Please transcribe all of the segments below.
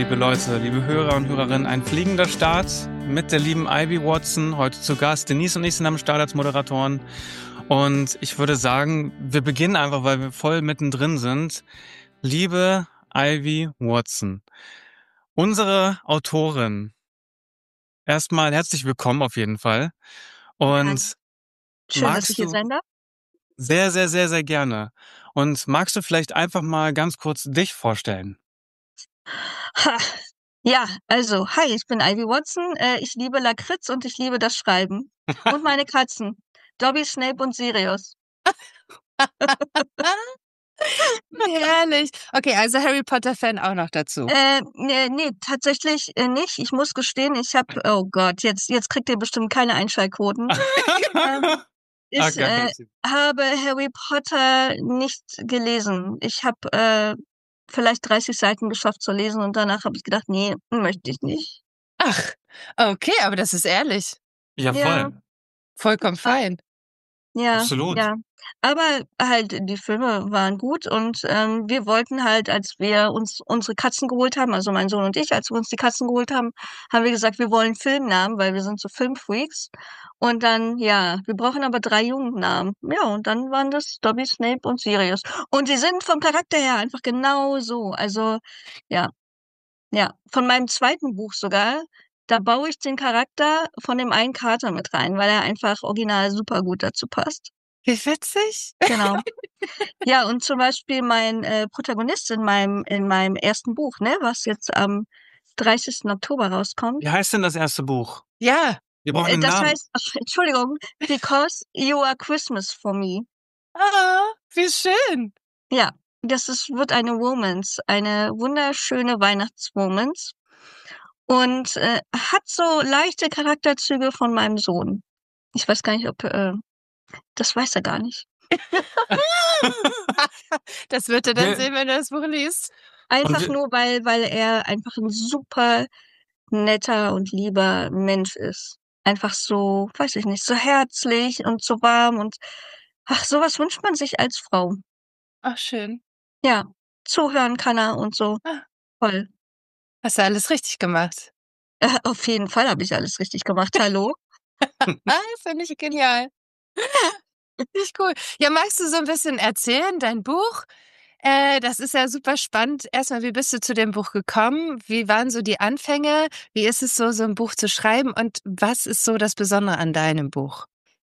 liebe Leute, liebe Hörer und Hörerinnen, ein fliegender Start mit der lieben Ivy Watson. Heute zu Gast. Denise und ich sind am Start als Moderatoren. Und ich würde sagen, wir beginnen einfach, weil wir voll mittendrin sind. Liebe Ivy Watson, unsere Autorin. Erstmal herzlich willkommen auf jeden Fall. Und Schön, dass ich hier sein darf. Sehr, sehr, sehr, sehr gerne. Und magst du vielleicht einfach mal ganz kurz dich vorstellen? Ha. Ja, also, hi, ich bin Ivy Watson. Ich liebe Lakritz und ich liebe das Schreiben. Und meine Katzen. Dobby, Snape und Sirius. Herrlich. Okay, also Harry Potter-Fan auch noch dazu. Nee, tatsächlich nicht. Ich muss gestehen, oh Gott, jetzt kriegt ihr bestimmt keine Einschaltquoten. Ich habe Harry Potter nicht gelesen. Ich habe vielleicht 30 Seiten geschafft zu lesen und danach habe ich gedacht, nee, möchte ich nicht. Ach, okay, aber das ist ehrlich. Ja, voll. Ja. Vollkommen fein. Ja, Absolut. ja. Aber halt, die Filme waren gut und wir wollten halt, als wir uns unsere Katzen geholt haben, also mein Sohn und ich, als wir uns die Katzen geholt haben, haben wir gesagt, wir wollen Filmnamen, weil wir sind so Filmfreaks. Und dann, ja, wir brauchen aber 3 Jugendnamen. Ja, und dann waren das Dobby, Snape und Sirius. Und die sind vom Charakter her einfach genau so. Also, ja, ja. Von meinem zweiten Buch sogar, da baue ich den Charakter von dem einen Kater mit rein, weil er einfach original super gut dazu passt. Wie witzig. Genau. Ja, und zum Beispiel mein Protagonist in meinem ersten Buch, ne, was jetzt am 30. Oktober rauskommt. Wie heißt denn das erste Buch? Ja. Wir brauchen den Das Namen. heißt, Entschuldigung, Because You Are Christmas for Me. Ah, wie schön. Ja, wird eine Romance, eine wunderschöne Weihnachtsromance und hat so leichte Charakterzüge von meinem Sohn. Ich weiß gar nicht, ob das weiß er gar nicht. Das wird er dann sehen, wenn er das Buch liest. Einfach nur, weil er einfach ein super netter und lieber Mensch ist. Einfach so, weiß ich nicht, so herzlich und so warm und ach, sowas wünscht man sich als Frau. Ach, schön. Ja, zuhören kann er und so. Toll. Hast du alles richtig gemacht. Auf jeden Fall habe ich alles richtig gemacht. Hallo? Finde ich genial. Richtig cool. Ja, magst du so ein bisschen erzählen, dein Buch? Das ist ja super spannend. Erstmal, wie bist du zu dem Buch gekommen? Wie waren so die Anfänge? Wie ist es so ein Buch zu schreiben? Und was ist so das Besondere an deinem Buch?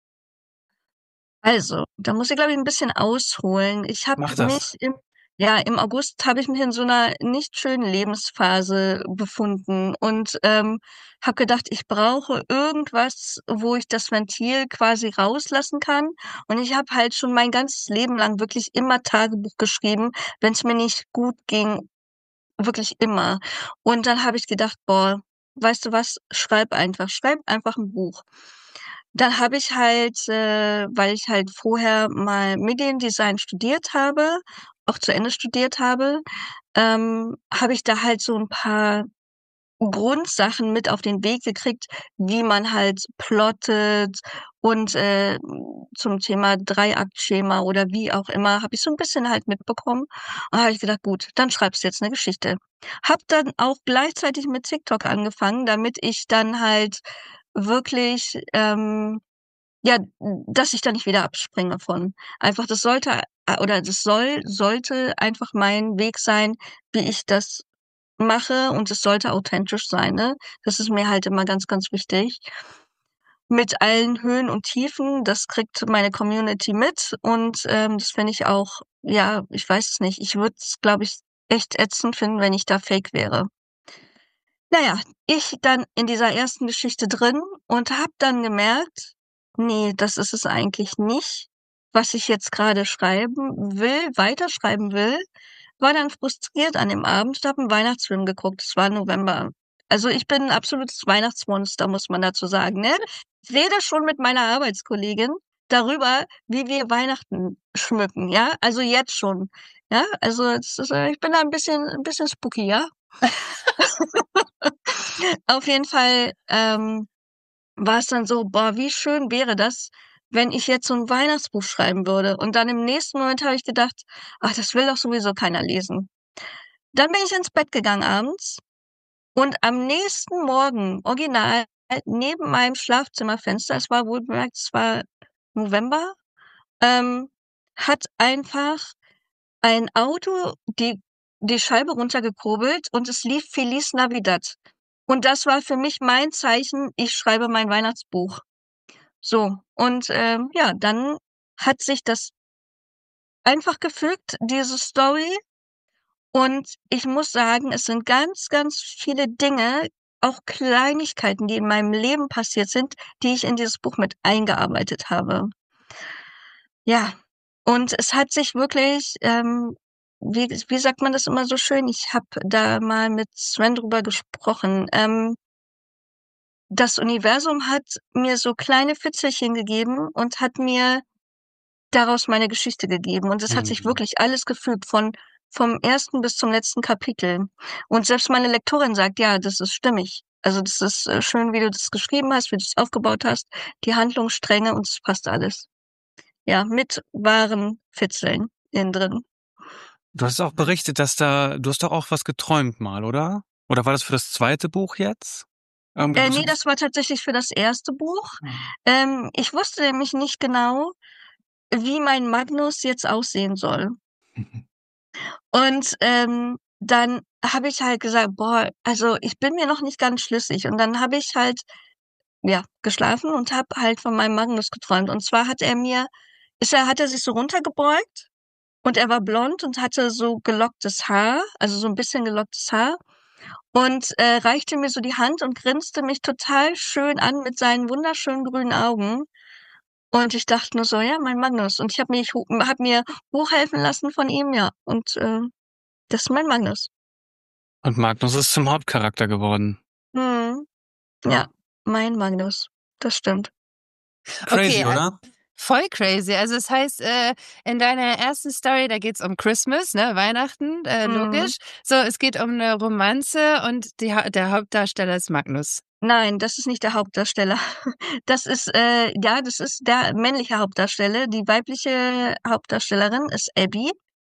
Also, da muss ich, glaube ich, ein bisschen ausholen. Ich habe Mach das. mich im August habe ich mich in so einer nicht schönen Lebensphase befunden und, habe gedacht, ich brauche irgendwas, wo ich das Ventil quasi rauslassen kann. Und ich habe halt schon mein ganzes Leben lang wirklich immer Tagebuch geschrieben, wenn es mir nicht gut ging, wirklich immer. Und dann habe ich gedacht: „Boah, weißt du was? Schreib einfach ein Buch.“ Dann habe ich halt, weil ich halt vorher mal Mediendesign studiert habe, auch zu Ende studiert habe, habe ich da halt so 'n paar Grundsachen mit auf den Weg gekriegt, wie man halt plottet und, zum Thema Dreiaktschema oder wie auch immer, habe ich so 'n bisschen halt mitbekommen. Und da habe ich gedacht: „Gut, dann schreibst du jetzt 'ne Geschichte.“ Habe dann auch gleichzeitig mit TikTok angefangen, damit ich dann halt wirklich, ja, dass ich da nicht wieder abspringe von. Einfach sollte einfach mein Weg sein, wie ich das mache und es sollte authentisch sein, ne? Das ist mir halt immer ganz, ganz wichtig. Mit allen Höhen und Tiefen, das kriegt meine Community mit und, das finde ich auch ja, ich weiß es nicht. Ich würde es, glaube ich, echt ätzend finden, wenn ich da Fake wäre. Na ja, ich dann in dieser ersten Geschichte drin und habe dann gemerkt: „Ne, das ist es eigentlich nicht, was ich jetzt grade weiterschreiben will.“ War dann frustriert an dem Abend und habe 'n Weihnachtsfilm geguckt. Es war November. Also, ich bin 'n absolutes Weihnachtsmonster, muss man dazu sagen, ne? Ich rede schon mit meiner Arbeitskollegin darüber, wie wir Weihnachten schmücken, ja? Also, jetzt schon, ja? Also, es ist ich bin da 'n bisschen spooky, ja? Auf jeden Fall, war es dann so: „Boah, wie schön wäre das, wenn ich jetzt so 'n Weihnachtsbuch schreiben würde?“ Und dann im nächsten Moment habe ich gedacht: „Ach, das will doch sowieso keiner lesen.“ Dann bin ich ins Bett gegangen abends Und am nächsten Morgen, original, neben meinem Schlafzimmerfenster, es war wohlbemerkt, es war November, hat einfach ein Auto die Scheibe runtergekurbelt und es lief Feliz Navidad. Und das war für mich mein Zeichen, ich schreibe mein Weihnachtsbuch. So, und ja, dann hat sich das einfach gefügt, diese Story. Und ich muss sagen, es sind ganz, ganz viele Dinge, auch Kleinigkeiten, die in meinem Leben passiert sind, die ich in dieses Buch mit eingearbeitet habe. Ja, und es hat sich wirklich, wie sagt man das immer so schön? Ich habe da mal mit Sven drüber gesprochen. Das Universum hat mir so kleine Fitzelchen gegeben und hat mir daraus meine Geschichte gegeben. Und es hat sich wirklich alles gefügt, vom ersten bis zum letzten Kapitel. Und selbst meine Lektorin sagt, ja, das ist stimmig. Also das ist schön, wie du das geschrieben hast, wie du es aufgebaut hast, die Handlungsstränge und es passt alles. Ja, mit wahren Fitzeln innen drin. Du hast auch berichtet, du hast doch auch was geträumt mal, oder? Oder war das für das zweite Buch jetzt? Nee, das war tatsächlich für das erste Buch. Ich wusste nämlich nicht genau, wie mein Magnus jetzt aussehen soll. Und dann habe ich halt gesagt, boah, also ich bin mir noch nicht ganz schlüssig. Und dann habe ich halt, ja, geschlafen und habe halt von meinem Magnus geträumt. Und zwar hat hat er sich so runtergebeugt und er war blond und hatte so gelocktes Haar, also so ein bisschen gelocktes Haar. Und reichte mir so die Hand und grinste mich total schön an mit seinen wunderschönen grünen Augen. Und ich dachte nur so, ja, mein Magnus. Und ich hab mir hochhelfen lassen von ihm, ja. Und das ist mein Magnus. Und Magnus ist zum Hauptcharakter geworden. Mhm. Ja, mein Magnus. Das stimmt. Crazy, Okay, oder? voll crazy. Also das heißt, in deiner ersten Story, da geht's um Christmas, ne, Weihnachten, Mhm. logisch. So, es geht um eine Romanze und der Hauptdarsteller ist Magnus. Nein, das ist nicht der Hauptdarsteller. Das ist der männliche Hauptdarsteller. Die weibliche Hauptdarstellerin ist Abby.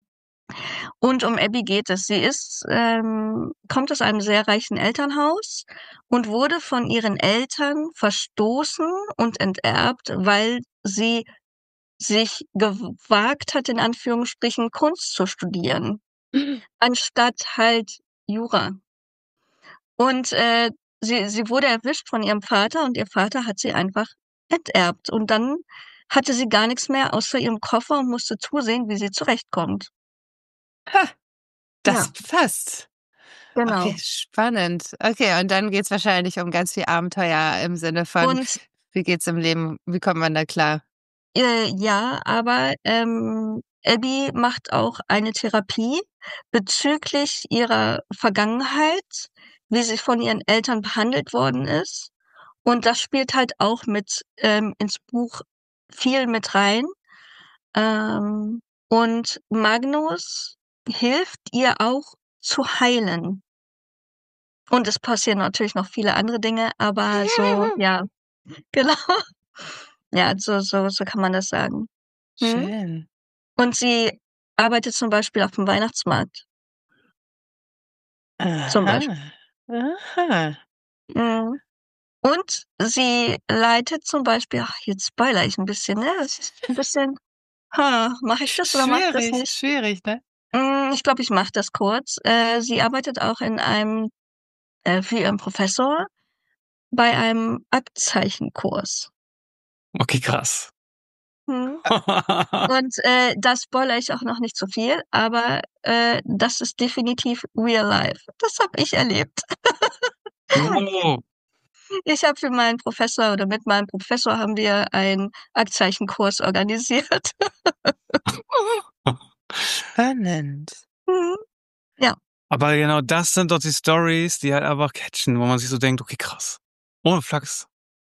Und um Abby geht es. Kommt aus einem sehr reichen Elternhaus und wurde von ihren Eltern verstoßen und enterbt, weil sie sich gewagt hat, in Anführungsstrichen Kunst zu studieren, anstatt halt Jura. Und sie wurde erwischt von ihrem Vater und ihr Vater hat sie einfach enterbt. Und dann hatte sie gar nichts mehr außer ihrem Koffer und musste zusehen, wie sie zurechtkommt. Ha, Ja, das passt. Okay, genau. spannend. Okay, und dann geht's wahrscheinlich um ganz viel Abenteuer im Sinne von, Und wie geht's im Leben, wie kommt man da klar? ja, aber Abby macht auch eine Therapie bezüglich ihrer Vergangenheit, wie sie von ihren Eltern behandelt worden ist. Und das spielt halt auch mit ins Buch viel mit rein. Ähm, und Magnus hilft ihr auch zu heilen. Und es passieren natürlich noch viele andere Dinge, aber so, ja, genau. Ja, so kann man das sagen. Mhm. Schön. Und sie arbeitet zum Beispiel auf dem Weihnachtsmarkt, zum Aha. Beispiel. Aha. Mhm. Und sie leitet zum Beispiel, ach, jetzt spoilere ich ein bisschen, ne? Das ist ein bisschen, mache ich das oder mache ich das Schwierig, nicht? schwierig, ne? Ich glaube, ich mache das kurz. Sie arbeitet auch für ihren Professor bei einem Aktzeichenkurs. Okay, krass. Mhm. Und da spoilere ich auch noch nicht so viel, aber das ist definitiv real life. Das habe ich erlebt. Wow. Ich habe für meinen Professor oder mit meinem Professor haben wir einen Aktzeichenkurs organisiert. Spannend. Mhm. Ja, Aber genau das sind doch die Stories, die halt einfach catchen, wo man sich so denkt, okay, krass. Ohne Flachs.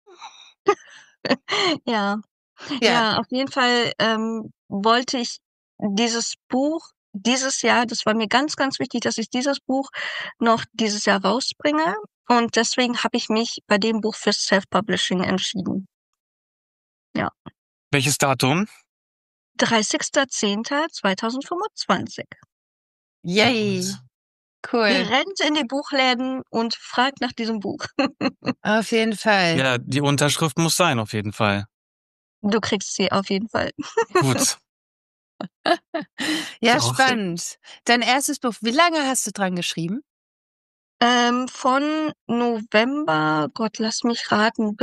ja, Ja, ja, auf jeden Fall wollte ich dieses Buch dieses Jahr, das war mir ganz, ganz wichtig, dass ich dieses Buch noch dieses Jahr rausbringe. Und deswegen habe ich mich bei dem Buch für Self-Publishing entschieden. Ja, Welches Datum? 30.10.2025. yay. Cool. rennt in die Buchläden und fragt nach diesem Buch. Auf jeden Fall. Ja, die Unterschrift muss sein, auf jeden Fall. Du kriegst sie auf jeden Fall. Gut. Ja, Auch spannend. Dein erstes Buch, wie lange hast du dran geschrieben? Von November, Gott, lass mich raten,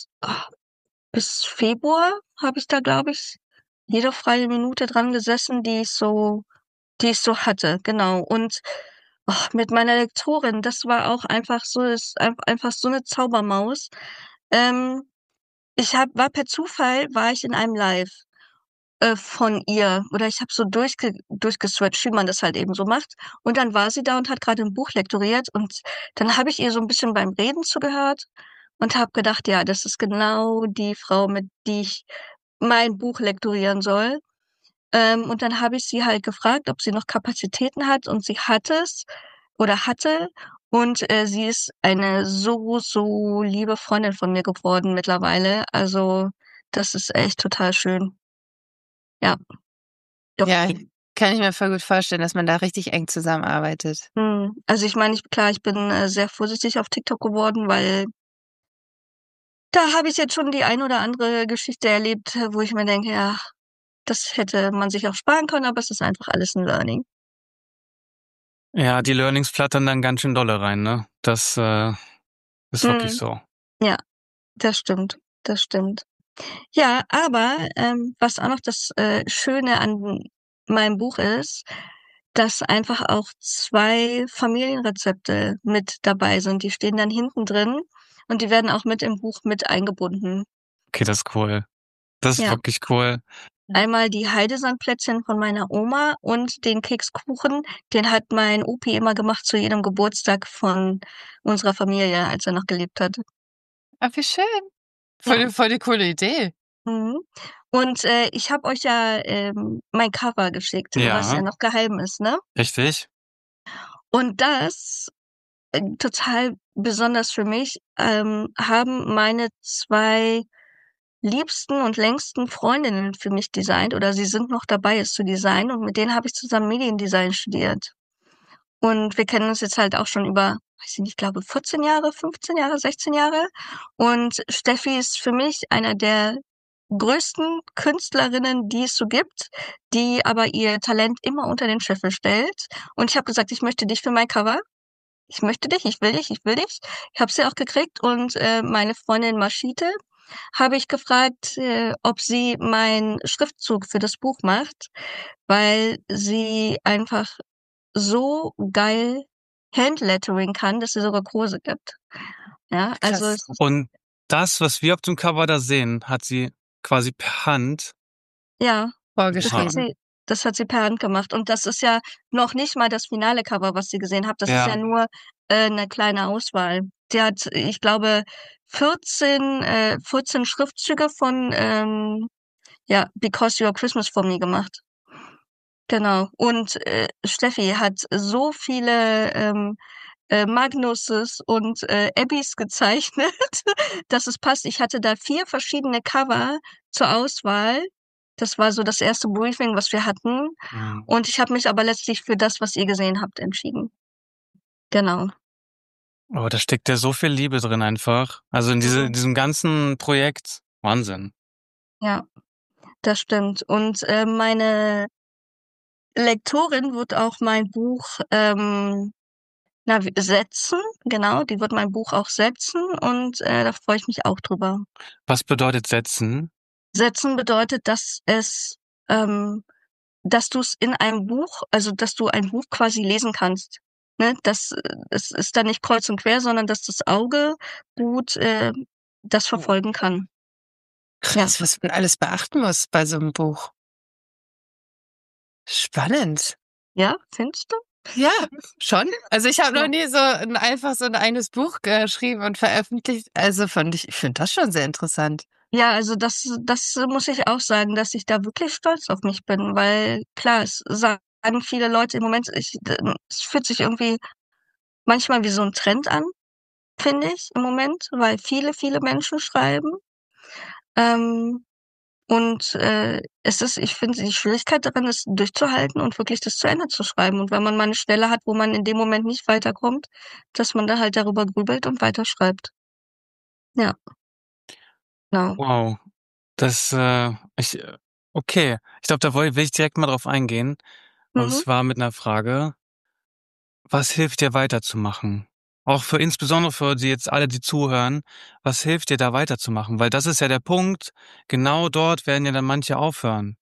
bis Februar habe ich da, glaube ich, jede freie Minute dran gesessen, die ich so hatte, genau. Und mit meiner Lektorin, das war auch einfach so, einfach so eine Zaubermaus. Ähm, war per Zufall, war ich in einem Live von ihr oder ich habe so durchgeswitcht, wie man das halt eben so macht. Und dann war sie da und hat gerade ein Buch lektoriert und dann habe ich ihr so ein bisschen beim Reden zugehört und habe gedacht, ja, das ist genau die Frau, mit die ich mein Buch lektorieren soll. Und dann habe ich sie halt gefragt, ob sie noch Kapazitäten hat und sie hat es oder hatte. Und sie ist eine so, so liebe Freundin von mir geworden mittlerweile. Also das ist echt total schön. Ja, doch. Ja, kann ich mir voll gut vorstellen, dass man da richtig eng zusammenarbeitet. Also ich meine, ich bin sehr vorsichtig auf TikTok geworden, weil da habe ich jetzt schon die ein oder andere Geschichte erlebt, wo ich mir denke, ja, das hätte man sich auch sparen können, aber es ist einfach alles ein Learning. Ja, die Learnings flattern dann ganz schön dolle rein, ne? Das ist wirklich Mhm. so. Ja, das stimmt. Das stimmt. Ja, aber was auch noch das Schöne an meinem Buch ist, dass einfach auch 2 Familienrezepte mit dabei sind. Die stehen dann hinten drin und die werden auch mit im Buch mit eingebunden. Okay, das ist cool. Das ist Ja, wirklich cool. einmal die Heidesandplätzchen von meiner Oma und den Kekskuchen, den hat mein Opi immer gemacht zu jedem Geburtstag von unserer Familie, als er noch gelebt hat. Ah, wie schön. Ja. Voll die coole Idee. Mhm. Und ich habe euch ja mein Cover geschickt, was ja Ja, noch geheim ist, ne? richtig. Und das total besonders für mich haben meine 2 liebsten und längsten Freundinnen für mich designt oder sie sind noch dabei, es zu designen und mit denen habe ich zusammen Mediendesign studiert. Und wir kennen uns jetzt halt auch schon über, weiß ich nicht, ich glaube 14 Jahre, 15 Jahre, 16 Jahre. Und Steffi ist für mich einer der größten Künstlerinnen, die es so gibt, die aber ihr Talent immer unter den Scheffel stellt. Und ich habe gesagt, ich möchte dich für mein Cover. Ich möchte dich, ich will dich, ich will dich. Ich habe sie auch gekriegt und meine Freundin Maschite habe ich gefragt, ob sie meinen Schriftzug für das Buch macht, weil sie einfach so geil Handlettering kann, dass sie sogar Kurse gibt. Ja, also Krass. es ist, Und das, was wir auf dem Cover da sehen, hat sie quasi per Hand. ja, Oha. Vorgeschrieben. das hat sie per Hand gemacht. Und das ist ja noch nicht mal das finale Cover, was ihr gesehen habt. Das ist ja Ja, nur 'ne kleine Auswahl. Die hat, ich glaube, 14 Schriftzüge von ja, „Because You Are Christmas for Me" gemacht. Genau. Und Steffi hat so viele Magnusses und Abbys gezeichnet, dass es passt. Ich hatte da 4 verschiedene Cover zur Auswahl. Das war so das erste Briefing, was wir hatten. mhm. Und ich habe mich aber letztlich für das, was ihr gesehen habt, entschieden. Genau. Aber da steckt ja so viel Liebe drin einfach. Also in Mhm. diesem ganzen Projekt. Wahnsinn. Ja, das stimmt. Und meine Lektorin wird auch mein Buch setzen. Genau, die wird mein Buch auch setzen und da freue ich mich auch drüber. Was bedeutet setzen? Setzen bedeutet, ähm dass du's in einem Buch, also, dass du ein Buch quasi lesen kannst, ne? Es ist dann nicht kreuz und quer, sondern dass das Auge gut, das verfolgen kann. Ja. Krass, was man alles beachten muss bei so 'nem Buch. Spannend. Ja, findest du? Ja, schon. Also, ich habe noch Ja. nie so 'n eigenes Buch geschrieben und veröffentlicht. Also, ich finde das schon sehr interessant. Ja, also, das muss ich auch sagen, dass ich da wirklich stolz auf mich bin, weil klar, es sagen viele Leute im Moment, es fühlt sich irgendwie manchmal wie so 'n Trend an, finde ich im Moment, weil viele, viele Menschen schreiben. Ähm Und ich finde, die Schwierigkeit darin ist, durchzuhalten und wirklich das zu Ende zu schreiben. Und wenn man mal eine Stelle hat, wo man in dem Moment nicht weiterkommt, dass man da halt darüber grübelt und weiterschreibt. Ja, genau. Wow. Okay. Ich glaube, da will ich direkt mal drauf eingehen. Und Mhm. zwar mit einer Frage. Was hilft dir weiterzumachen? Auch insbesondere für die jetzt alle, die zuhören, was hilft dir da weiterzumachen? Weil das ist ja der Punkt, genau dort werden ja dann manche aufhören.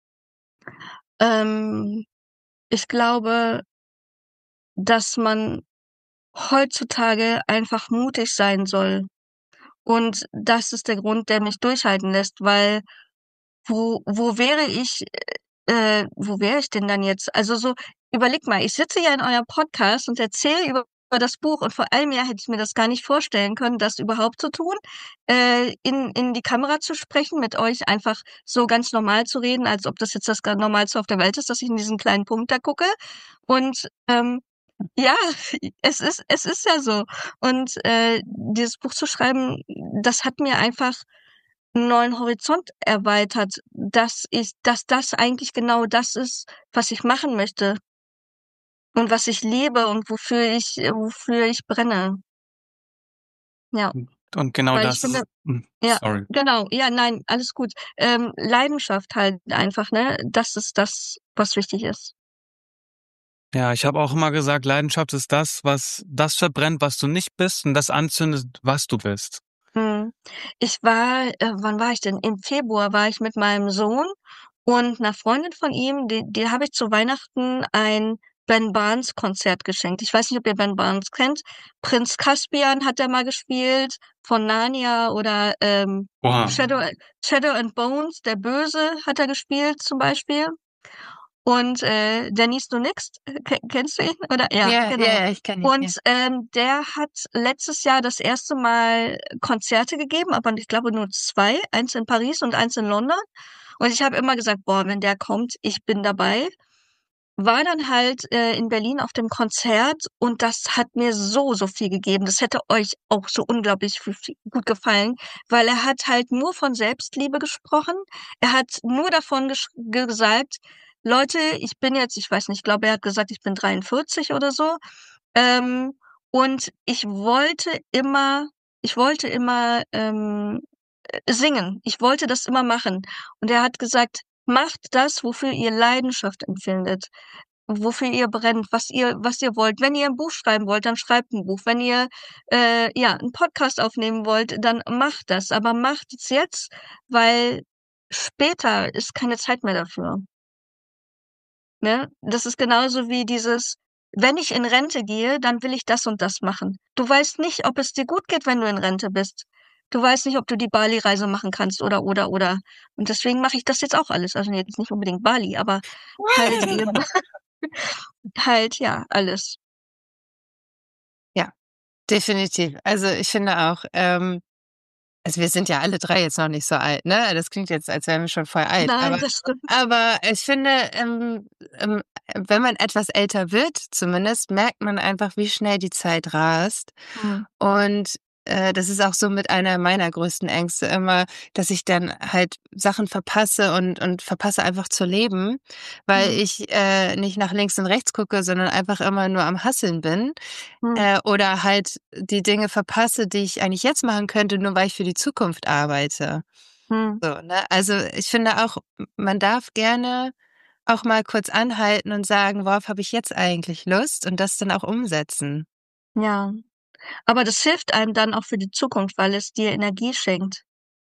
Ähm, Ich glaube, dass man heutzutage einfach mutig sein soll. Und das ist der Grund, der mich durchhalten lässt, weil wo wäre ich denn dann jetzt? Also so, überleg mal, ich sitze ja in eurem Podcast und erzähle über das Buch und vor allem ja hätte ich mir das gar nicht vorstellen können, das überhaupt zu tun, in die Kamera zu sprechen, mit euch einfach so ganz normal zu reden, als ob das jetzt das Normalste auf der Welt ist, dass ich in diesen kleinen Punkt da gucke. Und ja, es ist ja so. Und dieses Buch zu schreiben, das hat mir einfach 'n neuen Horizont erweitert, dass das eigentlich genau das ist, was ich machen möchte und was ich liebe und wofür ich brenne. Ja, Und genau weil ich das finde ist, ja, sorry. genau. Ja, nein, alles gut. Leidenschaft halt einfach, ne? Das ist das, was wichtig ist. Ja, ich habe auch immer gesagt, Leidenschaft ist das, was das verbrennt, was du nicht bist und das anzündet, was du bist. Mhm. Wann war ich denn? Im Februar war ich mit meinem Sohn und 'ner Freundin von ihm, der habe ich zu Weihnachten ein Ben Barnes Konzert geschenkt. Ich weiß nicht, ob ihr Ben Barnes kennt. Prinz Caspian hat er mal gespielt, von Narnia oder, Oha. Shadow and Bones, der Böse, hat er gespielt zum Beispiel. Und, Dennis Du nix, kennst du ihn? Oder ja, Ja, ja, genau. ja, ich kenne ihn, ja. Und, der hat letztes Jahr das erste Mal Konzerte gegeben, aber ich glaube nur 2, eins in Paris und eins in London. Und ich habe immer gesagt: „Boah, wenn der kommt, ich bin dabei.“ War dann halt, in Berlin auf dem Konzert und das hat mir so, so viel gegeben. Das hätte euch auch so unglaublich gut gefallen, weil er hat halt nur von Selbstliebe gesprochen. Er hat nur davon gesagt: „Leute, ich weiß nicht, ich glaube, er hat gesagt, ich bin 43 oder so, ähm, und ich wollte immer, singen. Ich wollte das immer machen.“ Und er hat gesagt: „Macht das, wofür ihr Leidenschaft empfindet, wofür ihr brennt, was ihr wollt. Wenn ihr 'n Buch schreiben wollt, dann schreibt 'n Buch. Wenn ihr, ja, 'n Podcast aufnehmen wollt, dann macht das. Aber macht es jetzt, weil später ist keine Zeit mehr dafür.“ Ne? Das ist genauso wie dieses: „Wenn ich in Rente gehe, dann will ich das und das machen.“ Du weißt nicht, ob es dir gut geht, wenn du in Rente bist. Du weißt nicht, ob du die Bali-Reise machen kannst oder. Und deswegen mache ich das jetzt auch alles. Also, jetzt nicht unbedingt Bali, aber halt eben halt, ja, alles. Ja, definitiv. Also, ich finde auch, also, wir sind ja alle 3 jetzt noch nicht so alt, ne? Das klingt jetzt, als wären wir schon voll alt, Nein, aber das stimmt. aber ich finde, wenn man etwas älter wird zumindest, merkt man einfach, wie schnell die Zeit rast. Mhm. Und, das ist auch so mit einer meiner größten Ängste immer, dass ich dann halt Sachen verpasse und verpasse einfach zu leben, weil Mhm. ich, nicht nach links und rechts gucke, sondern einfach immer nur am Hasseln bin, Mhm. oder halt die Dinge verpasse, die ich eigentlich jetzt machen könnte, nur weil ich für die Zukunft arbeite. Mhm. So, ne? Also, ich finde auch, man darf gerne auch mal kurz anhalten und sagen: „Worauf habe ich jetzt eigentlich Lust?“ Und das dann auch umsetzen. Ja. Aber das hilft einem dann auch für die Zukunft, weil es dir Energie schenkt.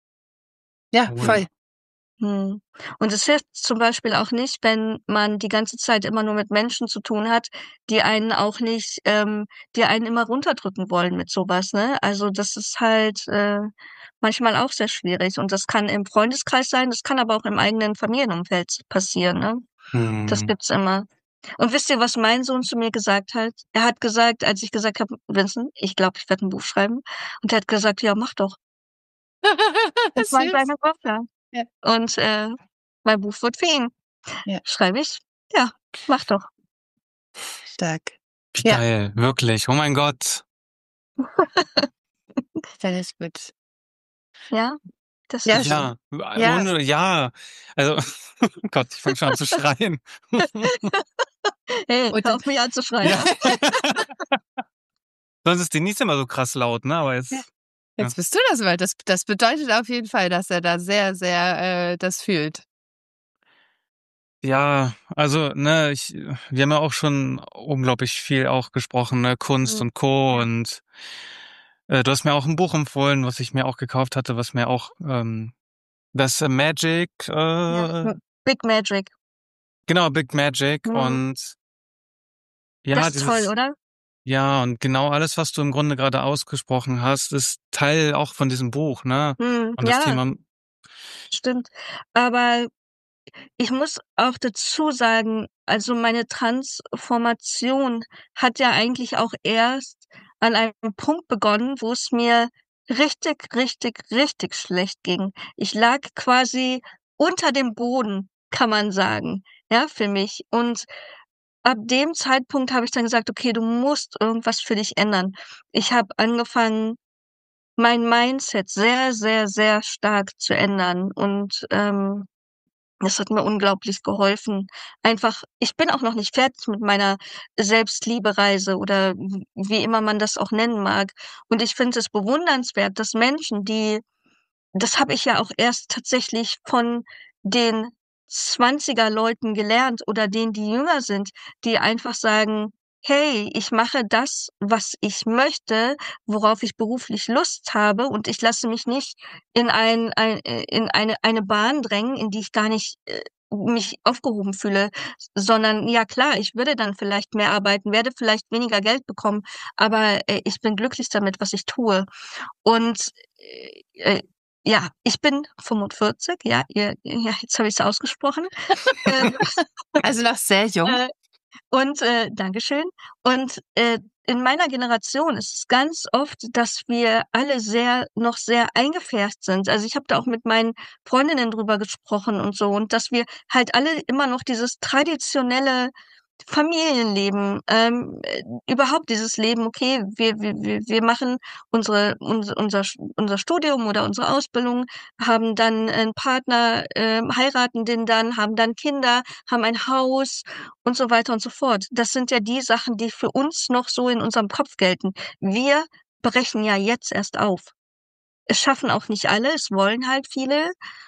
Ja, Cool. voll. Mhm. Und es hilft zum Beispiel auch nicht, wenn man die ganze Zeit immer nur mit Menschen zu tun hat, die einen auch nicht die einen immer runterdrücken wollen mit so was, ne? Also, das ist halt, manchmal auch sehr schwierig und das kann im Freundeskreis sein, das kann aber auch im eigenen Familienumfeld passieren, ne? Das Mhm. gibt's immer. Und wisst ihr, was mein Sohn zu mir gesagt hat? Er hat gesagt, als ich gesagt habe: „Vincent, ich glaube, ich werde 'n Buch schreiben.“ Und er hat gesagt: „Ja, mach doch.“ Das war Süß. seine Tochter. Ja, Und, mein Buch wird für ihn. ja, Schreibe ich: „Ja, mach doch.“ stark. Wie Ja, geil, wirklich. Oh mein Gott. finde ich gut. Ja, Das Ja, ist so. ja. ohne, ja, also, Gott, ich fange schon an zu schreien. Hey, Und hör auf mich anzuschreien. Ja. Sonst ist Denise immer so krass laut, ne? Aber ja, jetzt, ja. jetzt bist du das, weil das bedeutet auf jeden Fall, dass er da sehr, sehr das fühlt. Ja, also, ne, wir haben ja auch schon unglaublich viel auch gesprochen, ne, Kunst Mhm. und Co. Ja. Und du hast mir auch ein Buch empfohlen, was ich mir auch gekauft hatte, was mir auch das Magic, Ja. Big Magic. genau, Big Magic Mhm. und Das ja, ist toll, dieses, oder? ja, und genau alles, was du im Grunde gerade ausgesprochen hast, ist Teil auch von diesem Buch, ne? Mhm. Und das Ja, Thema, stimmt. Aber ich muss auch dazu sagen, also meine Transformation hat ja eigentlich auch erst an einem Punkt begonnen, wo es mir richtig, richtig, richtig schlecht ging. Ich lag quasi unter dem Boden, kann man sagen, ja, für mich. Und ab dem Zeitpunkt habe ich dann gesagt: „Okay, du musst irgendwas für dich ändern.“ Ich habe angefangen, mein Mindset sehr, sehr, sehr stark zu ändern und, das hat mir unglaublich geholfen. Einfach ich bin auch noch nicht fertig mit meiner Selbstliebereise oder wie immer man das auch nennen mag. Und ich finde es bewundernswert, dass Menschen, die das habe ich ja auch erst tatsächlich von den 20er Leuten gelernt oder denen, die jünger sind, die einfach sagen: „Hey, ich mache das, was ich möchte, worauf ich beruflich Lust habe und ich lasse mich nicht in eine Bahn drängen, in die ich gar nicht, mich aufgehoben fühle, sondern ja klar, ich würde dann vielleicht mehr arbeiten, werde vielleicht weniger Geld bekommen, aber, ich bin glücklich damit, was ich tue.“ Und, ja, ich bin 45, ja, ja, jetzt habe ich's ausgesprochen. Ähm, Also noch sehr jung. äh, und, Dankeschön. Und, in meiner Generation ist es ganz oft, dass wir alle noch sehr eingefärbt sind. Also, ich habe da auch mit meinen Freundinnen drüber gesprochen und so und dass wir halt alle immer noch dieses traditionelle Familienleben, überhaupt dieses Leben, okay, wir machen unser Studium oder unsere Ausbildung, haben dann 'n Partner, heiraten den dann, haben dann Kinder, haben ein Haus und so weiter und so fort. Das sind ja die Sachen, die für uns noch so in unserem Kopf gelten. Wir brechen ja jetzt erst auf. Es schaffen auch nicht alle, es wollen halt viele.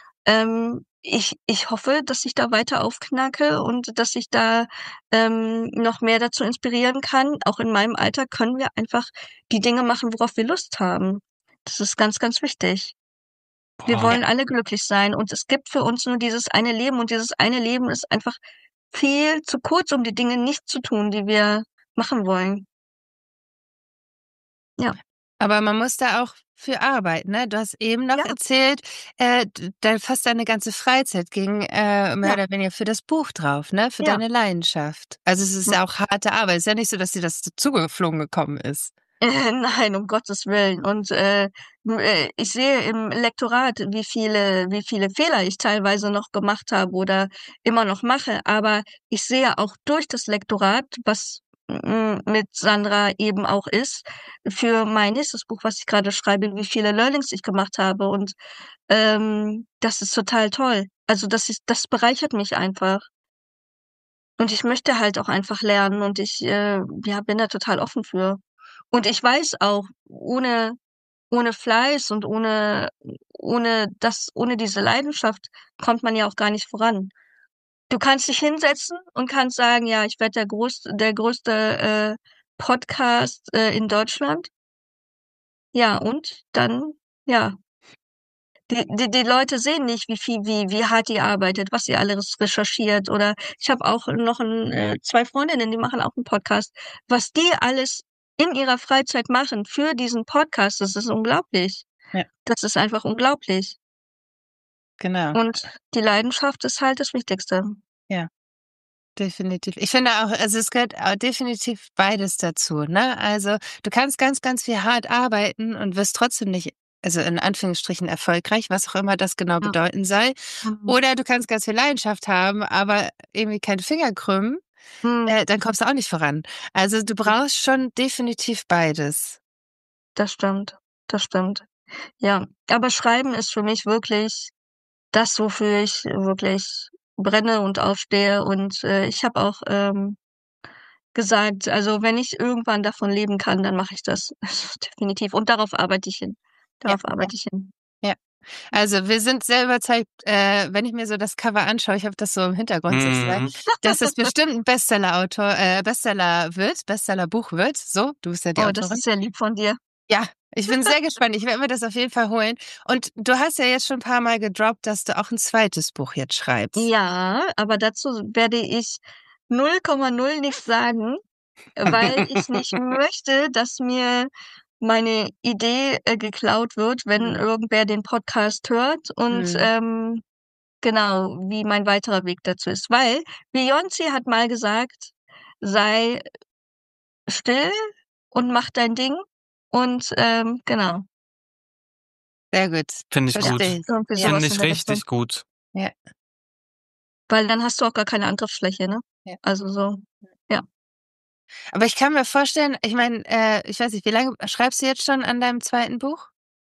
Ich hoffe, dass ich da weiter aufknacke und dass ich da, noch mehr dazu inspirieren kann. Auch in meinem Alter können wir einfach die Dinge machen, worauf wir Lust haben. Das ist ganz, ganz wichtig. Wir boah, Ja. wollen alle glücklich sein und es gibt für uns nur dieses eine Leben und dieses eine Leben ist einfach viel zu kurz, um die Dinge nicht zu tun, die wir machen wollen. Ja. Aber man muss da auch für arbeiten, ne? Du hast eben noch Ja, erzählt, d da fast deine ganze Freizeit ging, mehr ja, oder weniger für das Buch drauf, ne, für ja. deine Leidenschaft. Also, es ist Hm. ja auch harte Arbeit. Es ist ja nicht so, dass dir das so zugeflogen gekommen ist. Nein, um Gottes Willen. Und, ich sehe im Lektorat, wie viele Fehler ich teilweise noch gemacht habe oder immer noch mache. Aber ich sehe auch durch das Lektorat, was, mit Sandra eben auch ist, für mein nächstes Buch, was ich grade schreibe, wie viele Learnings ich gemacht habe. Und, das ist total toll. Also, das bereichert mich einfach. Und ich möchte halt auch einfach lernen und ich, ja, bin da total offen für. Und ich weiß auch, ohne Fleiß und ohne diese Leidenschaft kommt man ja auch gar nicht voran. Du kannst dich hinsetzen und kannst sagen: „Ja, ich werde der größte, Podcast, in Deutschland.“ Ja, und dann ja, die Leute sehen nicht, wie hart ihr arbeitet, was ihr alles recherchiert oder ich habe auch noch 2 Freundinnen, die machen auch 'n Podcast. Was die alles in ihrer Freizeit machen für diesen Podcast, das ist unglaublich. Ja, Das ist einfach unglaublich. genau. Und die Leidenschaft ist halt das Wichtigste. Ja, definitiv. Ich finde auch, also, es gehört definitiv beides dazu, ne? Also, du kannst ganz, ganz viel hart arbeiten und wirst trotzdem nicht, also, in Anführungsstrichen erfolgreich, was auch immer das genau Ja. bedeuten soll. Mhm. Oder du kannst ganz viel Leidenschaft haben, aber irgendwie keinen Finger krümmen, Mhm. dann kommst du auch nicht voran. Also, du brauchst schon definitiv beides. Das stimmt. Das stimmt. Ja, aber Schreiben ist für mich wirklich das, wofür ich wirklich brenne und aufstehe. Und ich habe auch gesagt, also wenn ich irgendwann davon leben kann, dann mache ich das. Definitiv. Und darauf arbeite ich hin. Ja, Darauf arbeite ich hin. ja. Also wir sind sehr überzeugt, wenn ich mir so das Cover anschaue, ich habe das so im Hintergrund sozusagen, dass es bestimmt ein Bestseller wird, Bestsellerbuch wird. So, du bist ja die Oh, das Autorin. ist sehr lieb von dir. Ja, ich bin sehr gespannt. Ich werde mir das auf jeden Fall holen. Und du hast ja jetzt schon ein paar Mal gedroppt, dass du auch ein zweites Buch jetzt schreibst. Ja, aber dazu werde ich 0,0 nichts sagen, weil ich nicht möchte, dass mir meine Idee geklaut wird, wenn Hm. irgendwer den Podcast hört und genau, wie mein weiterer Weg dazu ist. Weil Beyoncé hat mal gesagt, sei still und mach dein Ding. Und genau, Sehr gut. Finde ich gut. Verstehe ich. irgendwie Ja, sowas Finde in ich der Richtung. richtig gut. ja, Weil dann hast du auch gar keine Angriffsfläche, ne? ja. Also so, ja. Aber ich kann mir vorstellen, ich meine, ich weiß nicht, wie lange schreibst du jetzt schon an deinem zweiten Buch?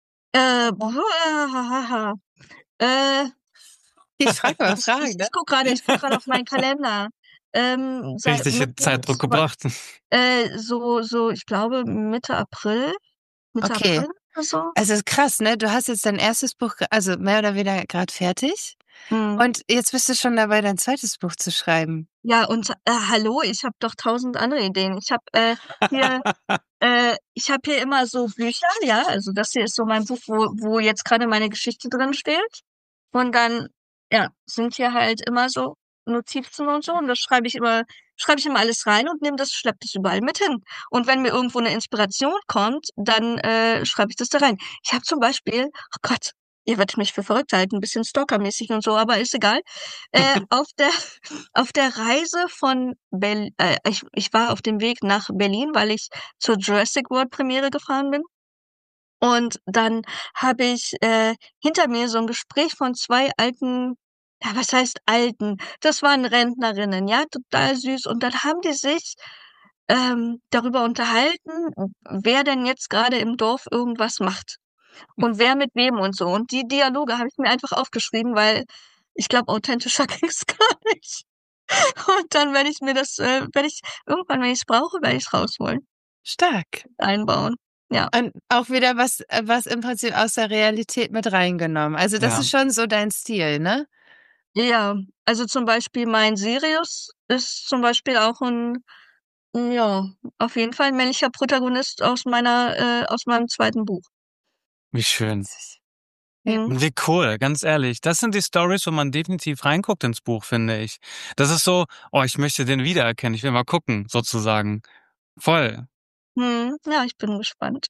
Äh, Ich frage mal ich Fragen, ne? ich guck gerade auf meinen Kalender. Seit Richtig in Mitte, Zeitdruck gebracht. so, ich glaube Mitte April Okay. oder so. Also krass, ne? Du hast jetzt dein erstes Buch, also mehr oder weniger gerade fertig. Mhm. Und jetzt bist du schon dabei, dein zweites Buch zu schreiben. Ja, und hallo, ich habe doch 1000 andere Ideen. Hier, ich habe hier immer so Bücher, ja, also das hier ist so mein Buch, wo jetzt gerade meine Geschichte drin steht. Und dann, ja, sind hier halt immer so Notizen und so. Und das schreibe ich immer alles rein und schlepp das überall mit hin. Und wenn mir irgendwo eine Inspiration kommt, dann schreibe ich das da rein. Ich habe zum Beispiel, oh Gott, ihr werdet mich für verrückt halten, ein bisschen stalkermäßig und so, aber ist egal. Auf der auf der Reise von ich war auf dem Weg nach Berlin, weil ich zur Jurassic World Premiere gefahren bin. Und dann habe ich hinter mir so ein Gespräch von 2 alten, ja, was heißt alten? Das waren Rentnerinnen, ja, total süß. Und dann haben die sich darüber unterhalten, wer denn jetzt gerade im Dorf irgendwas macht und wer mit wem und so. Und die Dialoge habe ich mir einfach aufgeschrieben, weil ich glaube, authentischer ging's gar nicht. Und dann werde ich irgendwann, wenn ich's brauche, werde ich's rausholen, Stark. einbauen. Ja. Und auch wieder was im Prinzip aus der Realität mit reingenommen. Also das Ja. ist schon so dein Stil, ne? Ja, also zum Beispiel mein Sirius ist zum Beispiel auch ja, auf jeden Fall 'n männlicher Protagonist aus meinem zweiten Buch. Wie schön. Ja. Mhm. Und wie cool, ganz ehrlich. Das sind die Stories, wo man definitiv reinguckt ins Buch, finde ich. Das ist so, oh, ich möchte den wiedererkennen, ich will mal gucken, sozusagen. Voll. Mhm. Ja, ich bin gespannt.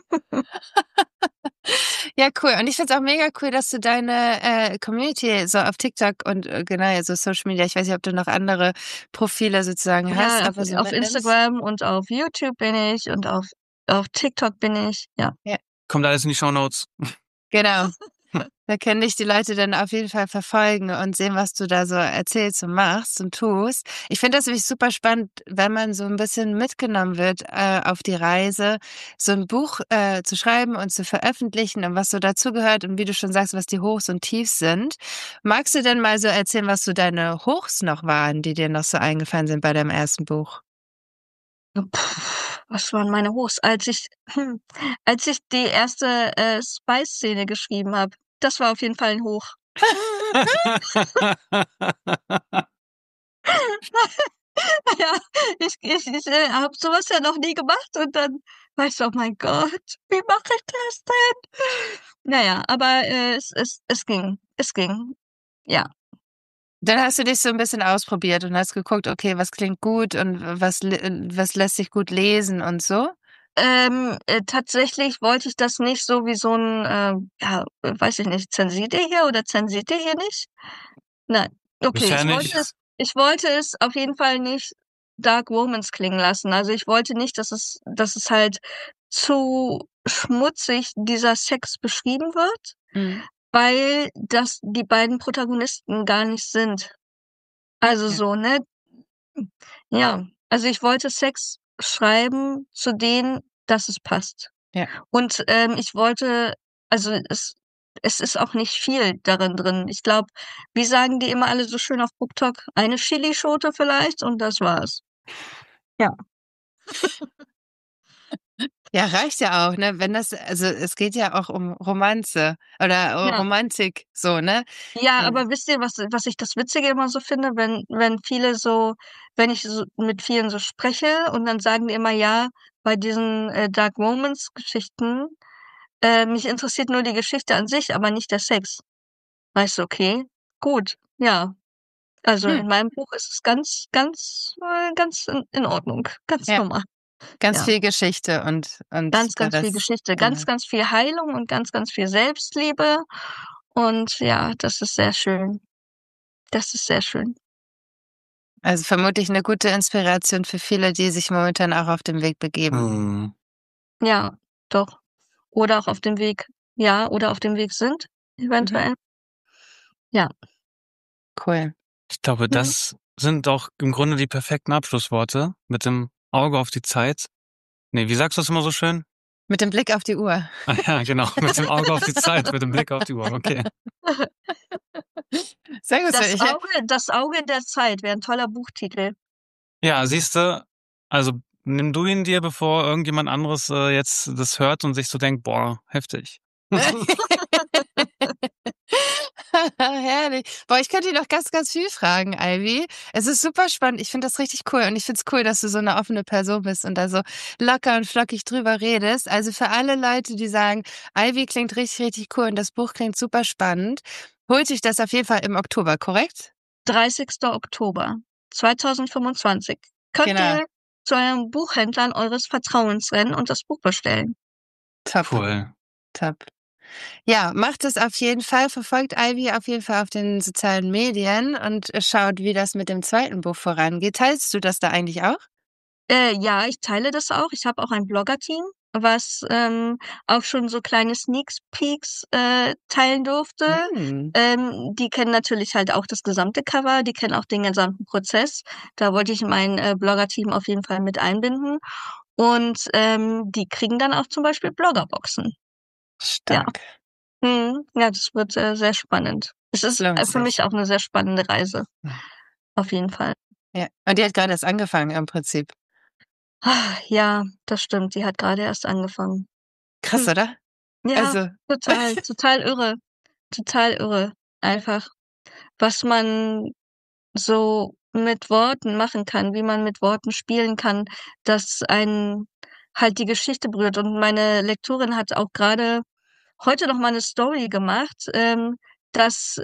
Ja, cool. Und ich finde es auch mega cool, dass du deine Community so auf TikTok und genau, so Social Media, ich weiß nicht, ob du noch andere Profile sozusagen hast, Ja, aber so auf mitnimmst. Instagram und auf YouTube bin ich und auf TikTok bin ich, ja. Kommt alles in die Shownotes. Genau. Da können dich die Leute dann auf jeden Fall verfolgen und sehen, was du da so erzählst und machst und tust. Ich finde das nämlich super spannend, wenn man so ein bisschen mitgenommen wird auf die Reise, so ein Buch zu schreiben und zu veröffentlichen und was so dazugehört und wie du schon sagst, was die Hochs und Tiefs sind. Magst du denn mal so erzählen, was so deine Hochs noch waren, die dir noch so eingefallen sind bei deinem ersten Buch? Was waren meine Hochs? Als ich die erste Spice-Szene geschrieben habe, das war auf jeden Fall 'n Hoch. Ja, ich habe so was ja noch nie gemacht und dann war ich so: „Oh mein Gott, wie mache ich das denn?“ Na ja, aber es ging. Es ging. Ja. Dann hast du dich so ein bisschen ausprobiert und hast geguckt, okay, was klingt gut und was lässt sich gut lesen und so? Tatsächlich wollte ich das nicht so wie so 'n, ja, weiß ich nicht, zensiert ihr hier oder zensiert ihr hier nicht? Nein. Okay, Bisher nicht. ich wollte es auf jeden Fall nicht Dark Romance klingen lassen. Also, ich wollte nicht, dass es halt zu schmutzig dieser Sex beschrieben wird, Mhm. weil das die beiden Protagonisten gar nicht sind. Also Ja, so, ne? Ja, also ich wollte Sex schreiben, zu denen dass es passt. ja. Und ich wollte Also es ist auch nicht viel darin drin. Ich glaube, wie sagen die immer alle so schön auf BookTok? Eine Chilischote vielleicht und das war's. Ja. Ja, reicht ja auch, ne? Wenn das, also es geht ja auch um Romanze oder Ja. Romantik, so, ne? Ja, aber wisst ihr, was ich das Witzige immer so finde, wenn viele so, wenn ich so mit vielen so spreche und dann sagen die immer, ja, bei diesen Dark Romance Geschichten, mich interessiert nur die Geschichte an sich, aber nicht der Sex. Weißt du, okay, gut, ja. Also Hm, in meinem Buch ist es ganz in Ordnung, ganz ja, normal. ganz Ja, viel Geschichte und der ganz viel Rest, Geschichte, genau. ganz viel Heilung und ganz viel Selbstliebe. Und ja, das ist sehr schön. Das ist sehr schön. Also vermutlich eine gute Inspiration für viele, die sich momentan auch auf den Weg begeben. Hm. Ja, doch. Oder auch auf dem Weg, ja, oder auf dem Weg sind, Mhm. eventuell. Ja. Cool. Ich glaube, Mhm. das sind auch im Grunde die perfekten Abschlussworte mit dem Auge auf die Zeit. Nee, wie sagst du das immer so schön? Mit dem Blick auf die Uhr. Ah ja, genau, mit dem Auge auf die Zeit, mit dem Blick auf die Uhr, okay. Sehr gut. Das Auge der Zeit wäre ein toller Buchtitel. Ja, siehste, also nimm du ihn dir, bevor irgendjemand anderes jetzt das hört und sich so denkt, boah, heftig. Herrlich. Boah, ich könnte dir noch ganz viel fragen, Ivy. Es ist super spannend. Ich finde das richtig cool. Und ich finde es cool, dass du so eine offene Person bist und da so locker und flockig drüber redest. Also für alle Leute, die sagen, Ivy klingt richtig cool und das Buch klingt super spannend, holt sich das auf jeden Fall im Oktober, korrekt? 30. Oktober 2025. Könnt Genau. ihr zu eurem Buchhändlern eures Vertrauens rennen und das Buch bestellen. Top, Cool. top. Ja, macht es auf jeden Fall. Verfolgt Ivy auf jeden Fall auf den sozialen Medien und schaut, wie das mit dem zweiten Buch vorangeht. Teilst du das da eigentlich auch? Ja, ich teile das auch. Ich habe auch ein Blogger-Team, was auch schon so kleine Sneak Peeks teilen durfte. Hm, Die kennen natürlich halt auch das gesamte Cover, die kennen auch den gesamten Prozess. Da wollte ich mein Blogger-Team auf jeden Fall mit einbinden. Und die kriegen dann auch zum Beispiel Bloggerboxen. Ja. stark. Ja, das wird sehr spannend. Es Es ist lohnt für mich sich. auch eine sehr spannende Reise, auf jeden Fall. Ja. Und die hat gerade erst angefangen im Prinzip. Ja, das stimmt. Die hat gerade erst angefangen. Krass, oder? Ja, Also, total irre, total irre. Einfach, was man so mit Worten machen kann, wie man mit Worten spielen kann, dass einen halt die Geschichte berührt. Und meine Lektorin hat auch gerade heute noch mal 'ne Story gemacht, dass,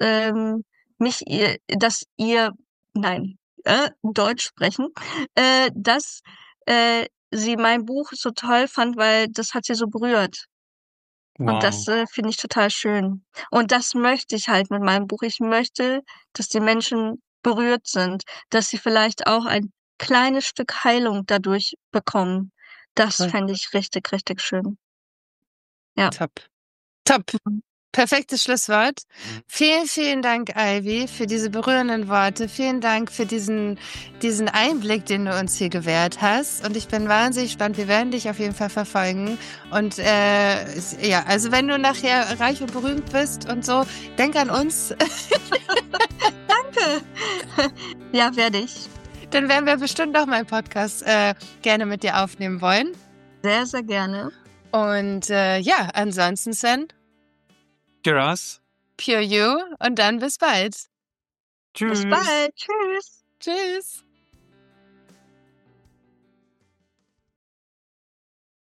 dass ihr nein, Deutsch sprechen, dass, sie mein Buch so toll fand, weil das hat sie so berührt. Und das, Wow. finde ich total schön. Und das möchte ich halt mit meinem Buch. Ich möchte, dass die Menschen berührt sind, dass sie vielleicht auch ein kleines Stück Heilung dadurch bekommen. Das cool. fände ich richtig schön. Ja. Top. Top. Mhm. Perfektes Schlusswort. Vielen Dank, Ivy, für diese berührenden Worte. Vielen Dank für diesen Einblick, den du uns hier gewährt hast. Und ich bin wahnsinnig gespannt. Wir werden dich auf jeden Fall verfolgen. Und ja, also wenn du nachher reich und berühmt bist und so, denk an uns. Danke. Ja, werde ich. Dann werden wir bestimmt noch mal einen Podcast gerne mit dir aufnehmen wollen. Sehr gerne. Und ja, ansonsten, Sven, Giras. Pure You und dann bis bald. Bis Tschüss. bald. Tschüss. Tschüss.